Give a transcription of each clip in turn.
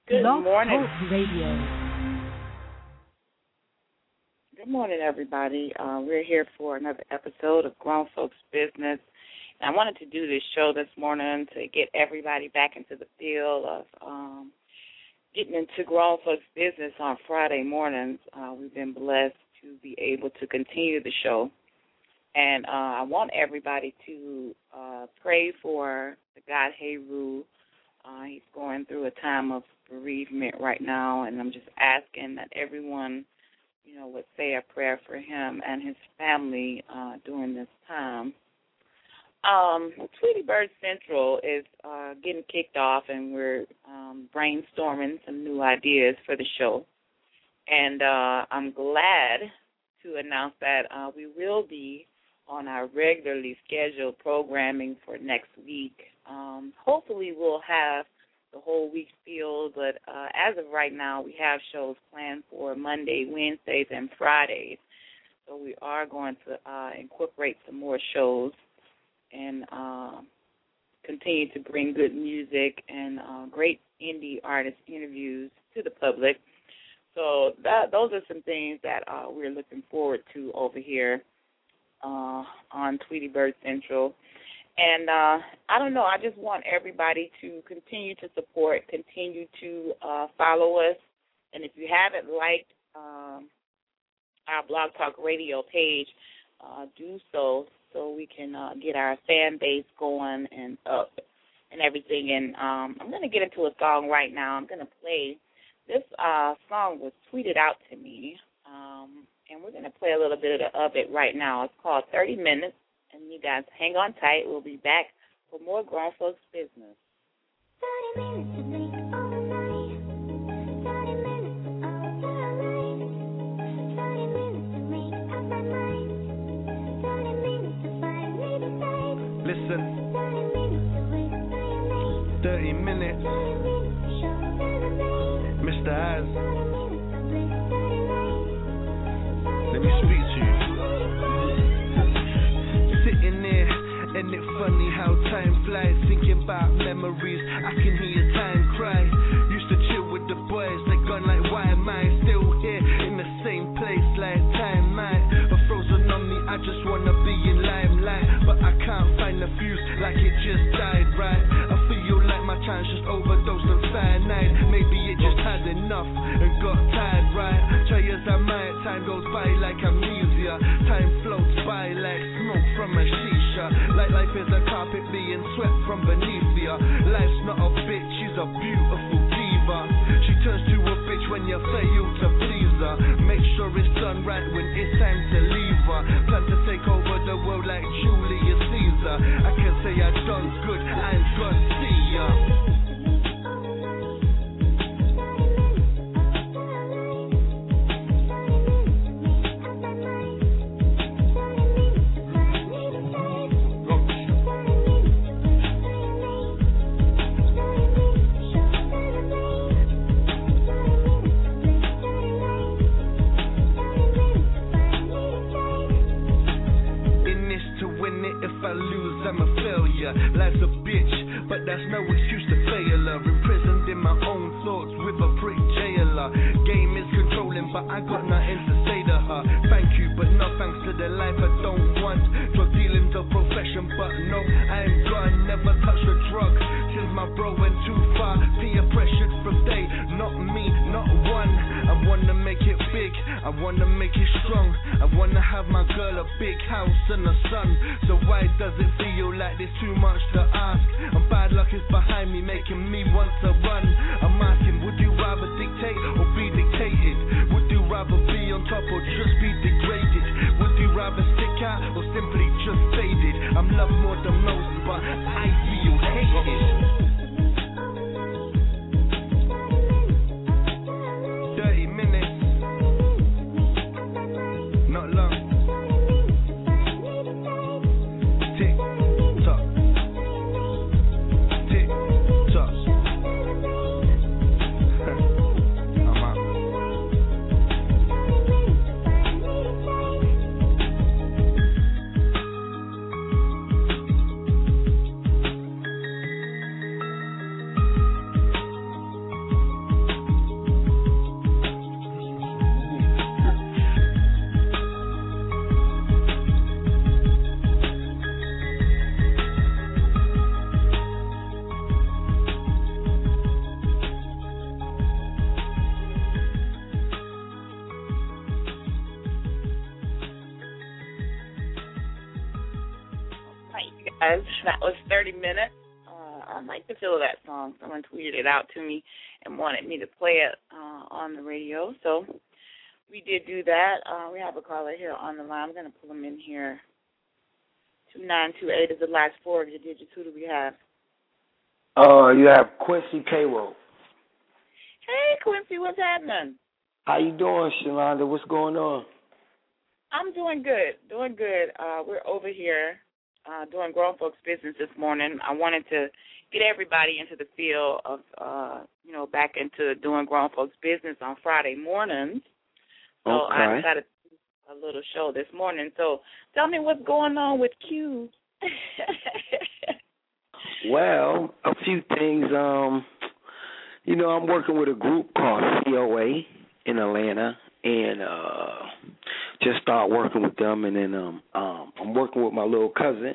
Good Blog morning. Talk Radio. Good morning, everybody. We're here for another episode of Grown Folks Business. And I wanted to do this show this morning to get everybody back into the feel of getting into Grown Folks Business on Friday mornings. We've been blessed to be able to continue the show. And I want everybody to pray for the God Heru. He's going through a time of bereavement right now, and I'm just asking that everyone, would say a prayer for him and his family during this time. Tweety Bird Central is getting kicked off, and we're brainstorming some new ideas for the show. And I'm glad to announce that we will be on our regularly scheduled programming for next week. Hopefully we'll have the whole week filled, but as of right now, we have shows planned for Monday, Wednesdays, and Fridays. So we are going to incorporate some more shows and continue to bring good music and great indie artist interviews to the public. So those are some things that we're looking forward to over here on Tweety Bird Central. And I don't know, I just want everybody to continue to support, continue to follow us. And if you haven't liked our Blog Talk Radio page, do so we can get our fan base going and up and everything. And I'm going to get into a song right now. I'm going to play. This song was tweeted out to me, and we're going to play a little bit of it right now. It's called 30 Minutes. And you guys hang on tight. We'll be back for more Grown Folks Business. 30 minutes to make all night. 30 minutes all night. 30 minutes to make up my mind. 30 minutes to find me beside. Listen. 30 minutes to wait for your name. 30 minutes. 30 minutes to show the rain. Mr. Az. 30 minutes to bliss 30 nights. Let me speak to you. Sitting there, and it's funny how time flies. Thinking about memories, I can hear time cry. Used to chill with the boys, they gone like, why am I still here in the same place like time might have frozen on me. I just wanna be in limelight, but I can't find the fuse like it just died, right? I feel like my time's just overdosed on cyanide. Maybe it just had enough and got tired, right? Try as I might, time goes by like amnesia. Time floats by like smoke from a shisha. Like life is a carpet being swept from beneath ya. Life's not a bitch, she's a beautiful diva. She turns to a bitch when you fail to please her. Make sure it's done right when it's time to leave her. Plan to take over the world like Julius Caesar. I can say I've done good, I'm gonna see ya. Life's a bitch, but that's no excuse to fail her. Imprisoned in my own thoughts with a brick jailer. Game is controlling, but I got nothing to say to her. Thank you, but no thanks to the life I don't want. Drug dealing's a profession, but no, I ain't gone. Never touched a drug since my bro went too far. Peer pressured from day, not me, not one. I wanna make it big, I wanna make it strong. I wanna have my girl a big house and a son. So why does it feel like there's too much to ask? And bad luck is behind me, making me want to run. I'm asking, would you rather dictate or be dictated? Would you rather be on top or just be degraded? Would you rather stick out or simply just faded? I'm loved more than most, but I feel hated. 30 minutes, not long. Tick tock, tick tock. That was 30 minutes. I like the feel of that song. Someone tweeted it out to me and wanted me to play it on the radio. So we did do that. We have a caller here on the line. I'm going to pull him in here. 2928 is the last four of your digits. Who do we have? You have Quincy Payroll. Hey, Quincy, what's happening? How you doing, Shalonda? What's going on? I'm doing good, we're over here doing grown folks business this morning. I wanted to get everybody into the feel of, back into doing grown folks business on Friday mornings. So Okay. I decided to do a little show this morning. So tell me what's going on with Q. Well, a few things. I'm working with a group called COA in Atlanta, and just start working with them. And then I'm working with my little cousin.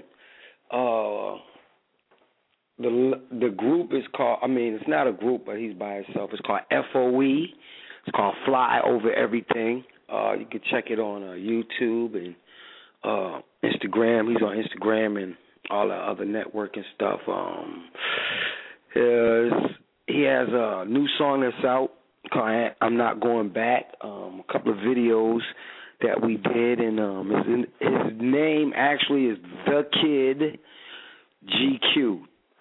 The group is called, it's not a group, but he's by himself. It's called FOE. It's called Fly Over Everything. You can check it on YouTube and Instagram. He's on Instagram and all the other networking stuff. He has a new song that's out called I'm Not Going Back. A couple of videos that we did, and his name actually is The Kid GQ.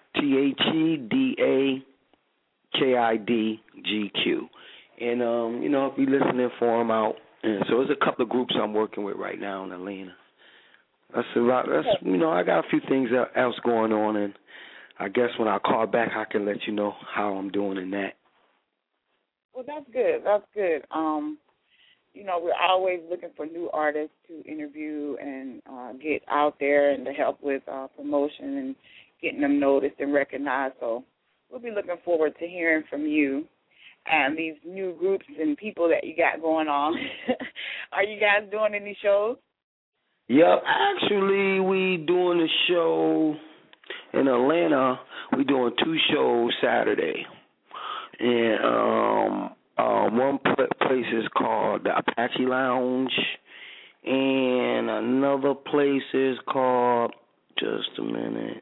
THEDAKIDGQ. And, be listening for him out. And so there's a couple of groups I'm working with right now in Atlanta. I got a few things else going on, and I guess when I call back, I can let you know how I'm doing in that. Well, that's good. We're always looking for new artists to interview and get out there and to help with promotion and getting them noticed and recognized. So we'll be looking forward to hearing from you and these new groups and people that you got going on. Are you guys doing any shows? Yep. Actually, we doing a show in Atlanta. We doing 2 shows Saturday. And one place is called the Apache Lounge, and another place is called, just a minute,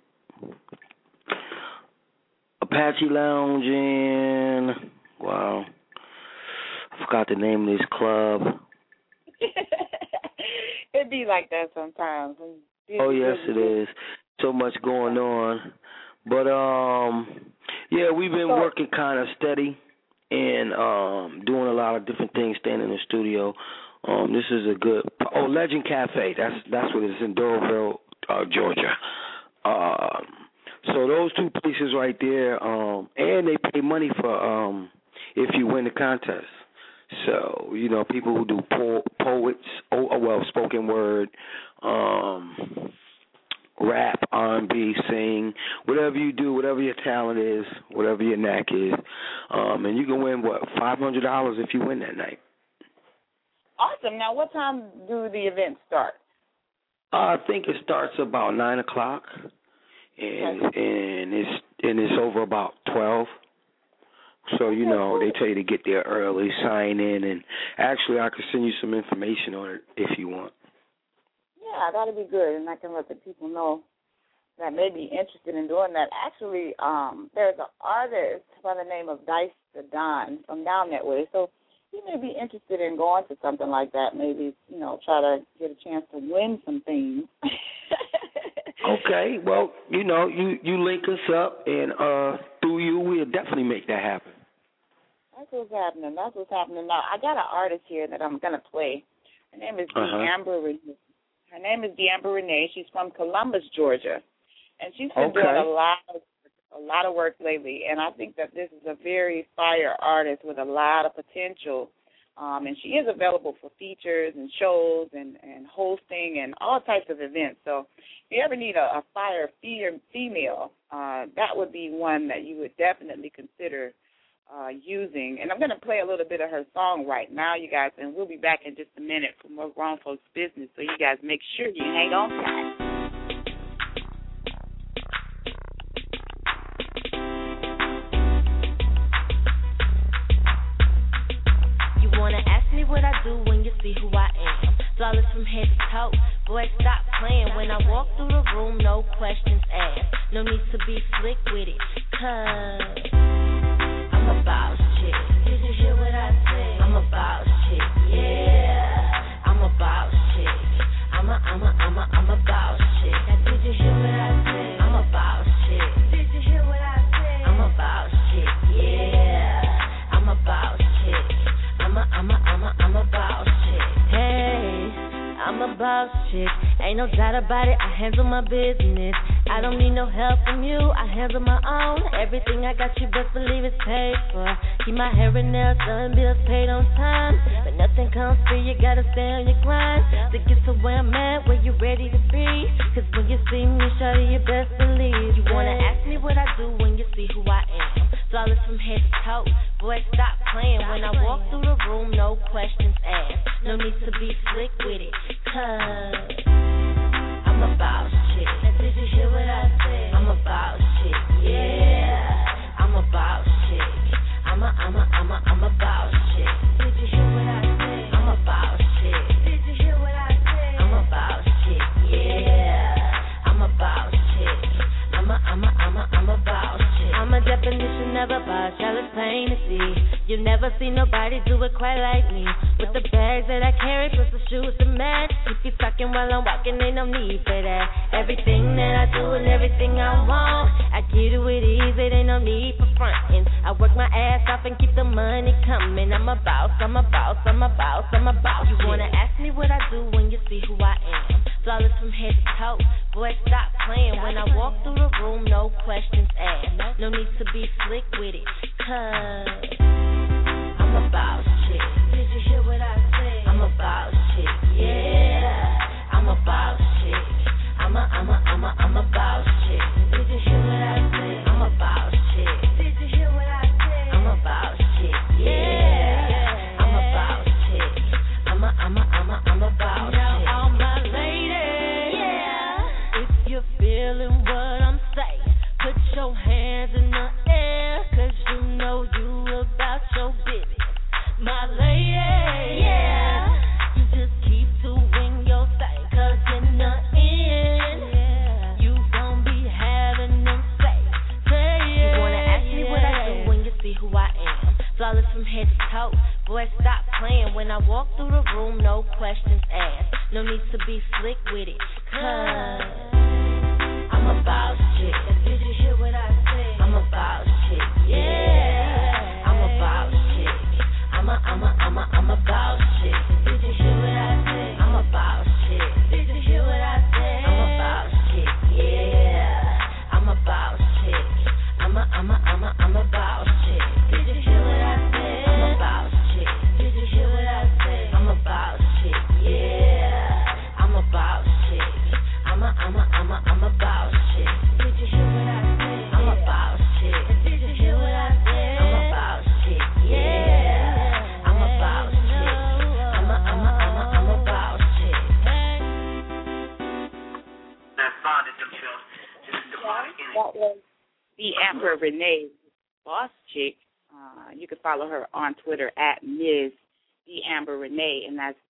Apache Lounge in, I forgot the name of this club. It be like that sometimes. Oh, yes, it is. So much going on. But, we've been working kind of steady and doing a lot of different things, staying in the studio. This is a good... Legend Cafe. That's what it is in Doraville, Georgia. So those 2 places right there, and they pay money for if you win the contest. So, people who do poets, spoken word, rap, R&B, sing, whatever you do, whatever your talent is, whatever your knack is. And you can win, $500 if you win that night. Awesome. Now, what time do the events start? I think it starts about 9 o'clock, and it's over about 12. So, they tell you to get there early, sign in, and actually I could send you some information on it if you want. Yeah, that'll be good, and I can let the people know that may be interested in doing that. Actually, there's an artist by the name of Dice the Don from down that way, so he may be interested in going to something like that, maybe, try to get a chance to win some things. Okay, well, you link us up, and through you, we'll definitely make that happen. That's what's happening. Now, I got an artist here that I'm going to play. Her name is D'Amber Renee. Her name is D'Amber Renee. She's from Columbus, Georgia, and she's been doing a lot of work lately. And I think that this is a very fire artist with a lot of potential. And she is available for features and shows and hosting and all types of events. So if you ever need a fire female, that would be one that you would definitely consider using. And I'm going to play a little bit of her song right now, you guys, and we'll be back in just a minute for more Grown Folks Business. So you guys make sure you hang on tight. What I do when you see who I am. So flawless from head to toe. Boy, stop playing when I walk through the room, no questions asked. No need to be slick with it, 'cause I'm a boss chick. Did you hear what I said? I'm a boss chick, yeah. I'm a boss chick. I'm a boss chick. Now did you hear what I said? I'm a boss chick. Did you hear what I said? I'm a boss chick, yeah. I'm a boss chick. I'm a boss chick. Hey, I'm a boss chick. Ain't no doubt about it. I handle my business. I don't need no help from you. I handle my own. Everything I got, you best believe it's paid for. Keep my hair and nails done, bills paid on time. But nothing comes free. You gotta stay on your grind to get to where I'm at, where you're ready to be. 'Cause when you see me, shawty, you best believe. You wanna ask me what I do when you see who I am. Flawless from head to toe. Boy, stop playing when I walk through the room, no questions asked. No need to be slick with it, 'cause I'm a boss chick. Now did you hear what I said? I'm a boss chick, yeah. I'm a boss chick. I'm a boss chick. Did you hear what I said? I'm a boss chick. Did you hear what I said? I'm a boss chick, yeah. I'm a boss chick. I'm a boss chick. I'm a definition of a boss, y'all it's plain to see. You never see nobody do it quite like me. With the bags that I carry, plus the shoes to match. Keep you talking while I'm walking, ain't no need for that. Everything that I do and everything I want, I get it with ease, it ain't no need for fronting. I work my ass off and keep the money coming. I'm a boss, I'm a boss, I'm a boss, I'm a boss. You wanna ask me what I do when you see who I am. Flawless from head to toe. Boy, stop playing when I walk through the room, no questions asked. No need to be slick with it, 'cause I'm a boss chick. Did you hear what I said? I'm a boss chick, yeah. I'm a boss chick. I'm a boss chick. Did you hear what I said? I'm a boss chick. Did you hear what I said? I'm a boss chick, yeah. I'm a boss chick. I'm a boss chick. Now all my ladies, yeah. If you're feeling what I'm saying, put your hands in the air, 'cause you know you about your business. My lady, yeah. You just keep doing your thing, 'cause in the end, you gon' be having them say. You wanna ask me what I do when you see who I am. Flawless from head to toe. Boy, stop playing when I walk through the room, no questions asked. No need to be slick with it, 'cause I'm a boss chick. Did you hear what I said? I'm a boss chick, yeah. I'm a boss chick. I'm a boss chick. Did you hear what I said? I'm a boss chick. Did you hear what I said? I'm a boss chick, yeah. I'm a boss chick. I'm a boss chick. Did you hear what I said? I'm a boss chick. Did you hear what I said? I'm a boss chick, yeah. I'm a boss chick. I'm a boss chick. Did you hear what I said? I'm a boss chick. Did you hear what I said? I'm a boss chick, yeah. I'm a boss chick. I'm a boss chick. That was the Amber Renee, boss chick. You can follow her on Twitter at Ms. The Amber Renee, and that's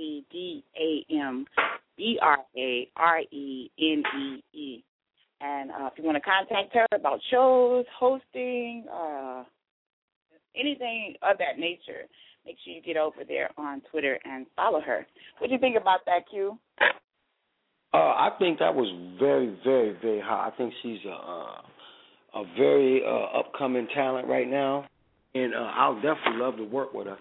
MZDAMBRARENEE. And if you want to contact her about shows, hosting, anything of that nature, make sure you get over there on Twitter and follow her. What do you think about that, Q? I think that was very, very, very hot. I think she's a very upcoming talent right now, and I'll definitely love to work with her.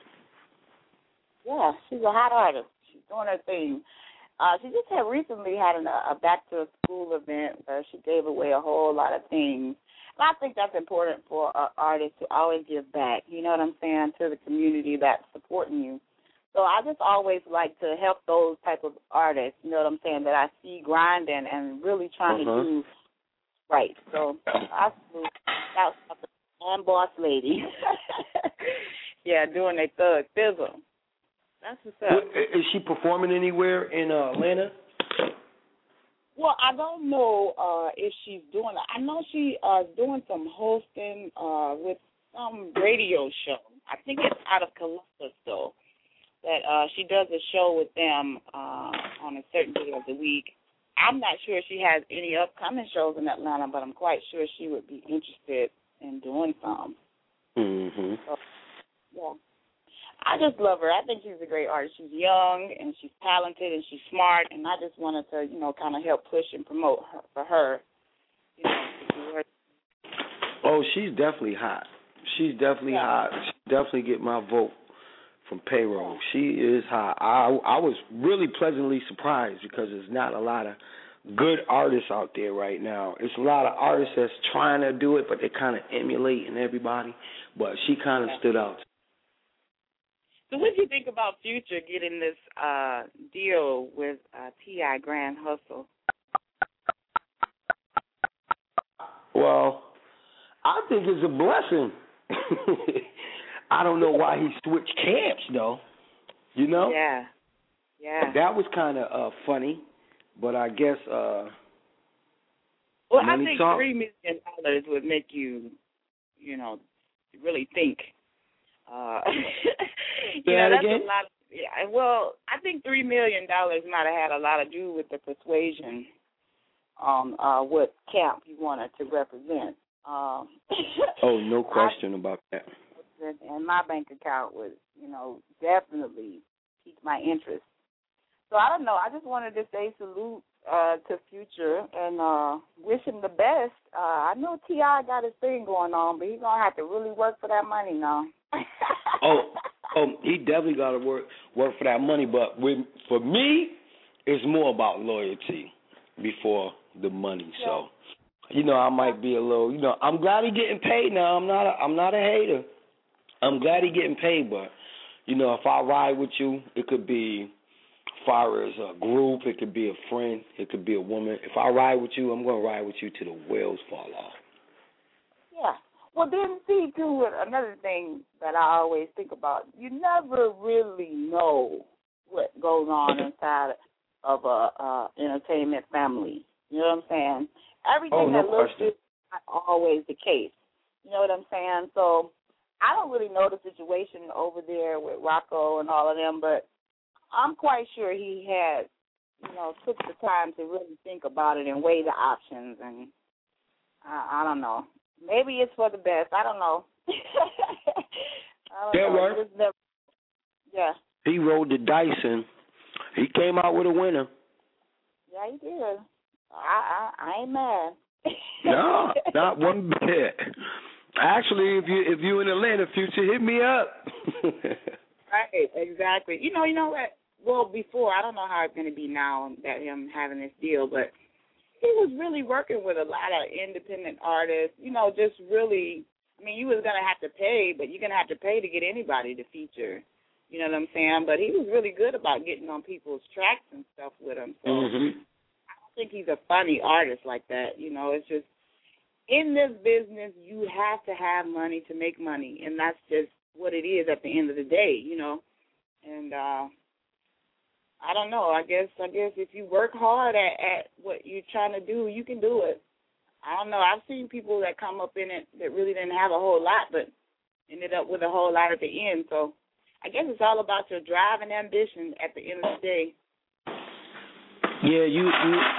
Yeah, she's a hot artist. She's doing her thing. She just recently had a back-to-school event where she gave away a whole lot of things. And I think that's important for artists to always give back, you know what I'm saying, to the community that's supporting you. So I just always like to help those type of artists, you know what I'm saying, that I see grinding and really trying to do right. So I salute that and boss lady. Yeah, doing their thug thizzle. That's what's up. Is she performing anywhere in Atlanta? Well, I don't know if she's doing it. I know she doing some hosting with some radio show. I think it's out of Columbus, though. that she does a show with them on a certain day of the week. I'm not sure she has any upcoming shows in Atlanta, but I'm quite sure she would be interested in doing some. Mhm. So, yeah. I just love her. I think she's a great artist. She's young and she's talented and she's smart, and I just wanted to, kind of help push and promote her for her. To do her. Oh, she's definitely hot. She's definitely hot. She definitely get my vote from payroll. She is hot. I was really pleasantly surprised because there's not a lot of good artists out there right now. It's a lot of artists that's trying to do it, but they're kind of emulating everybody. But she kind of stood out. So what do you think about Future getting this deal with T.I. Grand Hustle? Well, I think it's a blessing. I don't know why he switched camps, though. Yeah. That was kind of funny, but I guess well, I think talk. $3 million would make you, really think. That's again? a lot. Yeah. Well, I think $3 million might have had a lot to do with the persuasion on what camp you wanted to represent. Oh, no question about that. And my bank account would, definitely pique my interest. So I don't know. I just wanted to say salute to Future and wish him the best. I know T.I. got his thing going on, but he's going to have to really work for that money now. oh, he definitely got to work for that money. But for me, it's more about loyalty before the money. Yeah. So, I might be a little. I'm glad he's getting paid now. I'm not a hater. I'm glad he's getting paid. But if I ride with you, it could be as far as a group. It could be a friend. It could be a woman. If I ride with you, I'm going to ride with you till the wheels fall off. Yeah. Well, then, see, too, another thing that I always think about, you never really know what goes on inside of a entertainment family. You know what I'm saying? Everything that looks good is not always the case. You know what I'm saying? So I don't really know the situation over there with Rocco and all of them, but I'm quite sure he had, took the time to really think about it and weigh the options. And I don't know. Maybe it's for the best. I don't know. Right. Yeah. He rolled the dice and he came out with a winner. Yeah, he did. I ain't mad. No, not one bit. Actually, if you in Atlanta, Future, hit me up. Right, exactly. You know what? Well, before, I don't know how it's going to be now that him having this deal, but he was really working with a lot of independent artists, just really, you was going to have to pay, but you're going to have to pay to get anybody to feature. You know what I'm saying? But he was really good about getting on people's tracks and stuff with him. So I don't think he's a funny artist like that. It's just, in this business, you have to have money to make money, and that's just what it is at the end of the day, And I don't know. I guess if you work hard at what you're trying to do, you can do it. I don't know. I've seen people that come up in it that really didn't have a whole lot, but ended up with a whole lot at the end. So I guess it's all about your drive and ambition at the end of the day. Yeah, you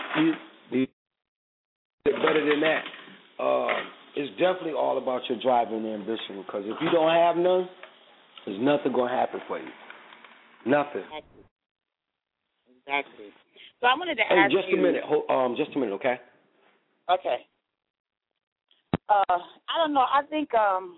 better than that. It's definitely all about your drive and ambition, because if you don't have none, there's nothing going to happen for you. Nothing. Exactly. So I wanted to ask you. Just a minute. Just a minute, okay? Okay. I don't know. I think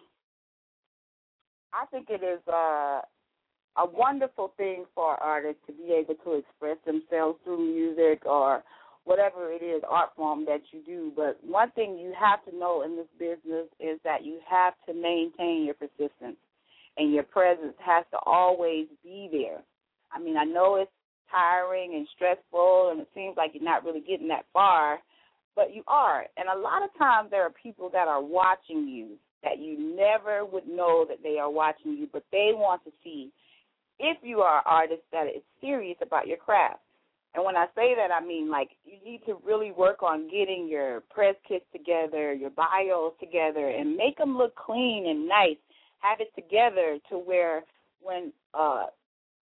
it is a wonderful thing for artists to be able to express themselves through music or whatever it is, art form that you do. But one thing you have to know in this business is that you have to maintain your persistence, and your presence has to always be there. I know it's tiring and stressful, and it seems like you're not really getting that far, but you are. And a lot of times there are people that are watching you that you never would know that they are watching you, but they want to see if you are an artist that is serious about your craft. And when I say that, I mean, you need to really work on getting your press kits together, your bios together, and make them look clean and nice. Have it together to where when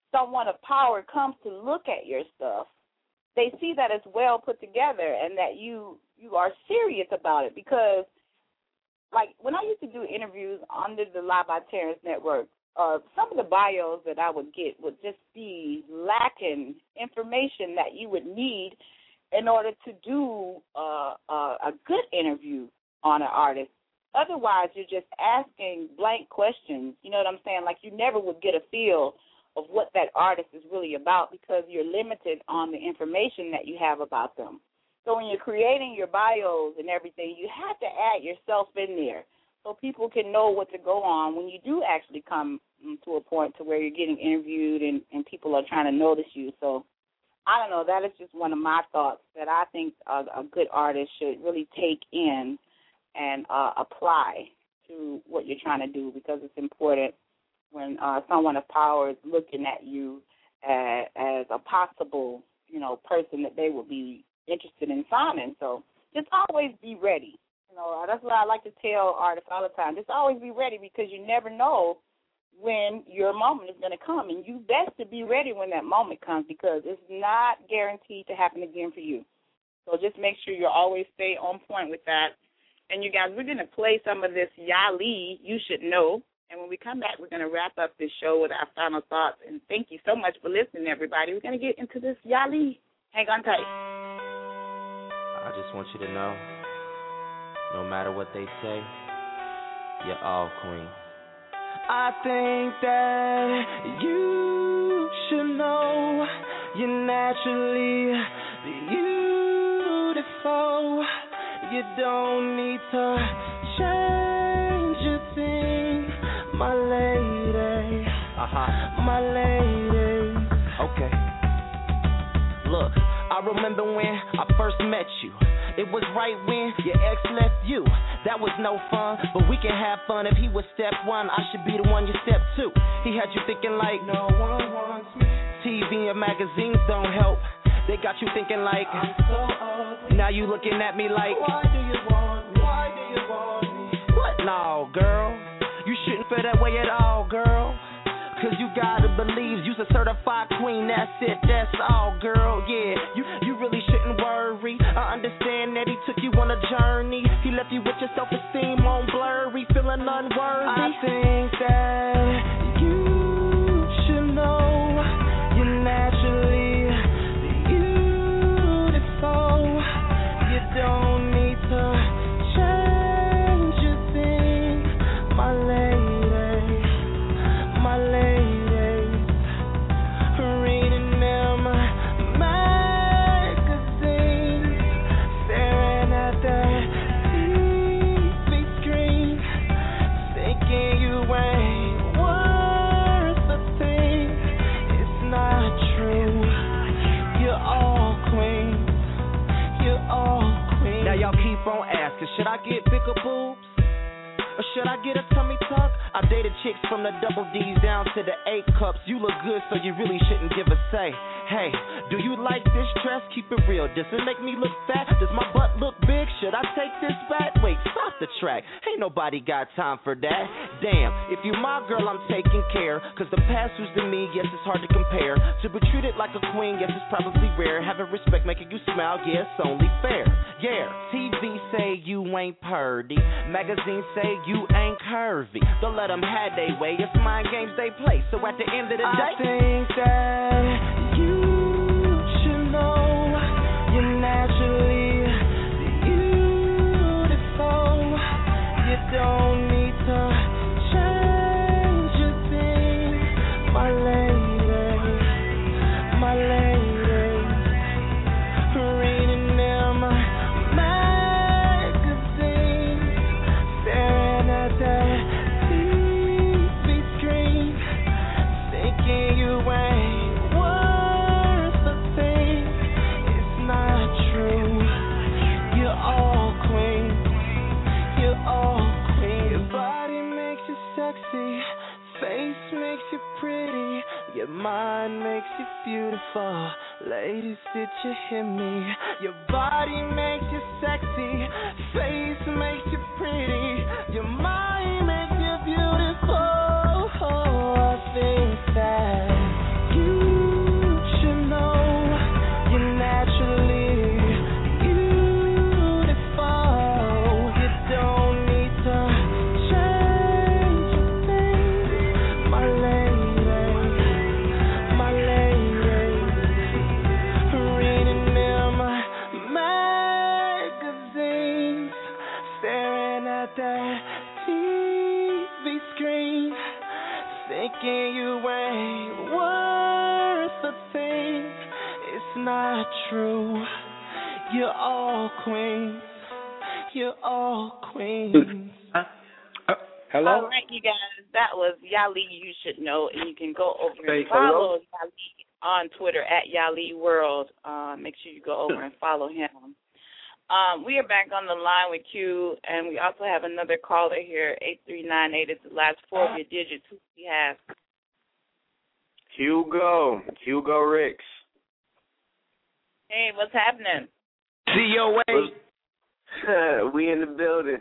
someone of power comes to look at your stuff, they see that it's well put together and that you are serious about it. Because, like, when I used to do interviews under the Live by Terrence Network, some of the bios that I would get would just be lacking information that you would need in order to do a good interview on an artist. Otherwise, you're just asking blank questions. You know what I'm saying? Like, you never would get a feel of what that artist is really about because you're limited on the information that you have about them. So when you're creating your bios and everything, you have to add yourself in there so people can know what to go on when you do actually come to a point to where you're getting interviewed and people are trying to notice you. So I don't know, that is just one of my thoughts that I think a good artist should really take in and apply to what you're trying to do, because it's important when someone of power is looking at you as a possible, person that they would be interested in signing. So just always be ready. That's what I like to tell artists all the time. Just always be ready, because you never know when your moment is going to come, and you best to be ready when that moment comes, because it's not guaranteed to happen again for you. So just make sure you always stay on point with that. And you guys, we're going to play some of this Yali, You Should Know. And when we come back, we're going to wrap up this show with our final thoughts. And thank you so much for listening, everybody. We're going to get into this Yali. Hang on tight. I just want you to know, no matter what they say, you're all queen. I think that you should know you're naturally beautiful. You don't need to change a thing, my lady. My lady. Okay. Look, I remember when I first met you. It was right when your ex left you. That was no fun, but we can have fun. If he was step one, I should be the one you step two. He had you thinking like no one wants me. TV and magazines don't help. They got you thinking like I'm so ugly. Now you looking at me like why do you want me? Why do you want me? What? No, girl. You shouldn't feel that way at all, girl. Cause you gotta believe you's a certified queen, that's it, that's all, girl, yeah. You really shouldn't worry. I understand that he took you on a journey. He left you with your self-esteem on blurry, feeling unworthy. I think that you should know you're naturally beautiful. You don't need to change a thing, my lady. Should I get bigger boobs? Or should I get a tummy tuck? I dated chicks from the double D's down to the A cups. You look good, so you really shouldn't give a say. Hey, do you like this dress? Keep it real. Does it make me look fat? Does my butt look big? Should I take this back? Wait, stop the track. Ain't nobody got time for that. Damn, if you my girl, I'm taking care. Cause the past was to me, yes, it's hard to compare. To be treated like a queen, yes, it's probably rare. Having respect, making you smile, yeah, it's only fair. Yeah, TV say you ain't purdy. Magazines say you ain't curvy. Don't let them have they way. It's mind games they play. So at the end of the day, I think that you should know you're naturally beautiful. You don't need to change a thing, my lady, my lady. Reading them magazines, staring at that TV screen, thinking you ain't worth a thing. It's not true. You're all queen. You're all queen. Your body makes you sexy, face makes you pretty, your mind makes you beautiful. Ladies, did you hear me? Your body makes you sexy, face makes you pretty, your mind makes you beautiful. I think that you thinking you ain't worth a thing. It's not true. You're all queens. You're all queens. Hello? All right, you guys. That was Yali You Should Know, and you can go over Hey, and follow Yali on Twitter at Yali World. Make sure you go over and follow him. We are back on the line with Q, and we also have another caller here, 8398 is the last four of your digits. Who do we have? Hugo Ricks. Hey, what's happening? COA. We in the building.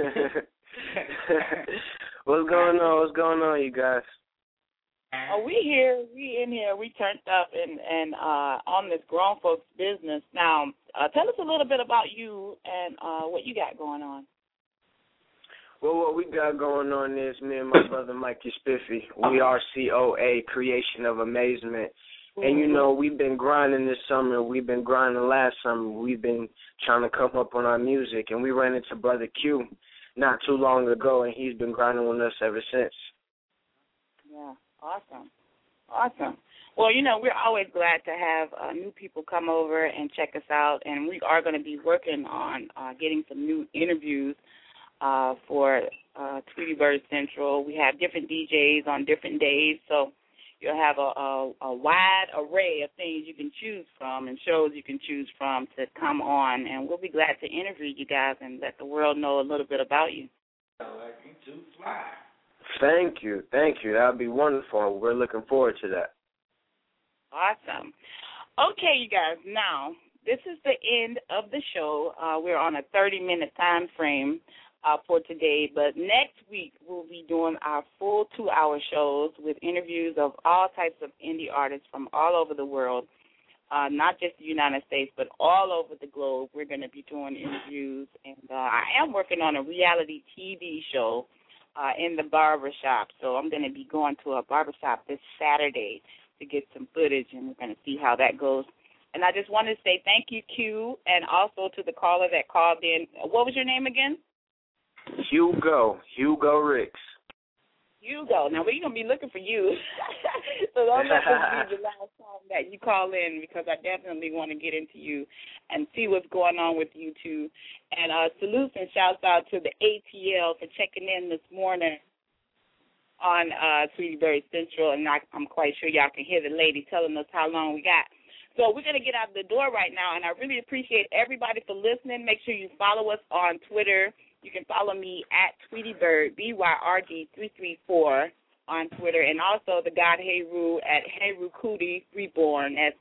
What's going on, you guys? Oh, we here. We in here. We turned up and on this grown folks business. Now, tell us a little bit about you and what you got going on. Well, what we got going on is me and my brother Mikey Spiffy. We are COA, Creation of Amazement. And, you know, we've been grinding this summer. We've been grinding last summer. We've been trying to come up on our music. And we ran into Brother Q not too long ago, and he's been grinding with us ever since. Yeah, awesome. Well, you know, we're always glad to have new people come over and check us out, and we are going to be working on getting some new interviews for Tweety Bird Central. We have different DJs on different days, so you'll have a wide array of things you can choose from and shows you can choose from to come on, and we'll be glad to interview you guys and let the world know a little bit about you. Thank you. That would be wonderful. We're looking forward to that. Awesome. Okay, you guys, now, this is the end of the show. We're on a 30-minute time frame for today, but next week we'll be doing our full 2-hour shows with interviews of all types of indie artists from all over the world, not just the United States, but all over the globe. We're going to be doing interviews, and I am working on a reality TV show in the barbershop, so I'm going to be going to a barbershop this Saturday to get some footage, and we're going to see how that goes. And I just want to say thank you, Q, and also to the caller that called in. What was your name again? Hugo Ricks. Hugo. Now, we're going to be looking for you. So don't let this be the last time that you call in, because I definitely want to get into you and see what's going on with you two. And salutes and shouts out to the ATL for checking in this morning on Tweety Bird Central. And I'm quite sure y'all can hear the lady telling us how long we got. So we're going to get out the door right now, and I really appreciate everybody for listening. Make sure you follow us on Twitter. You can follow me at TweetyBird, BYRD334 on Twitter, and also the God Heru at Heru Kuti Reborn. That's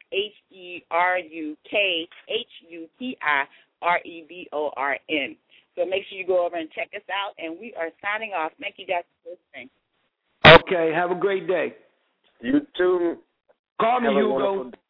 HERUKHUTIREBORN. So make sure you go over and check us out, and we are signing off. Thank you guys for listening. Okay, have a great day. You too. Call me, Hugo.